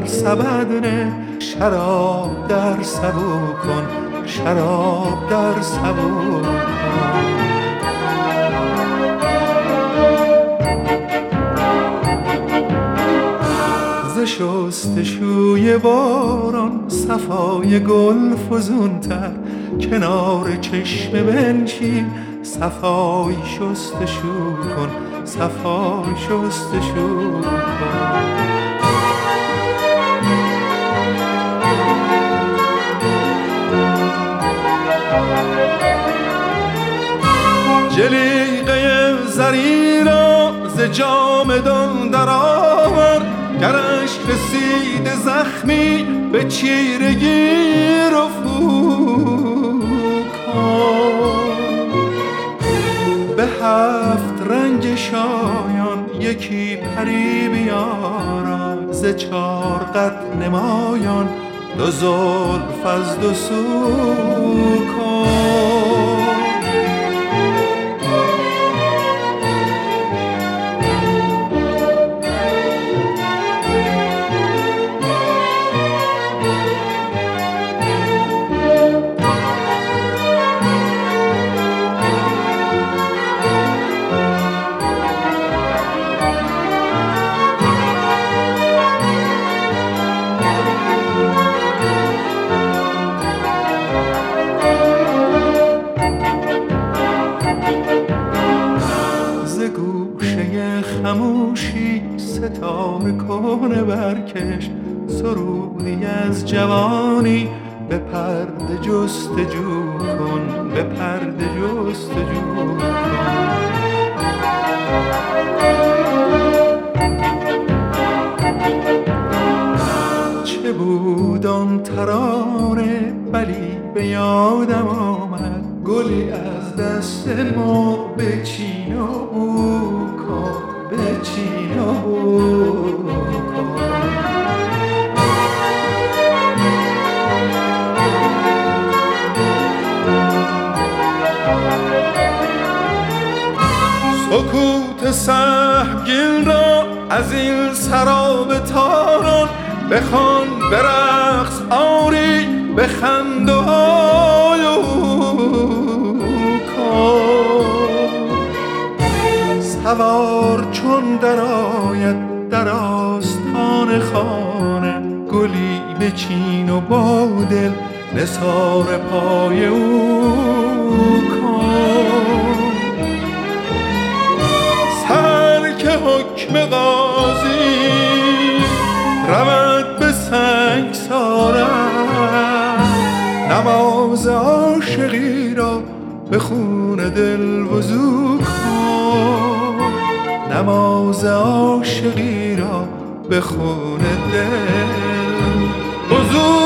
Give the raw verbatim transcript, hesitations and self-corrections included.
در سبد نه، شراب در سبو کن، شراب در سبو کن. ز شستشوی باران صفای گل فزونتر، کنار چشمه بنشین صفای شستشو کن، صفای شستشو کن. جلیقه زری را ز جامدان در آور، گرش رسید زخمی به چیرگی رفو کن. به هفت رنگ شایان یکی پری بیارا، ز چار قد نمایان دو زلف از دو سو کن. خموشی ستاره کنه برکش، سرودی از جوانی به پرده جستجو کن، به پرده جستجو کن. چه بود آن ترانه ولی به یادم آمد، گلی از دست ما به چین و بو کن، به چین و بو کن. سکوت سهمگین را از این سراب تاران بخوان، برقص آری بخند و آیو کن. سوار چون در آید در آستان خانه، گلی به چین و با دل نثار پای او کن. سر که حکم قاضی رود به سنگسارت، نماز عاشقی را به خون دل وضو کن، نماز عاشقی را به خون دل وضو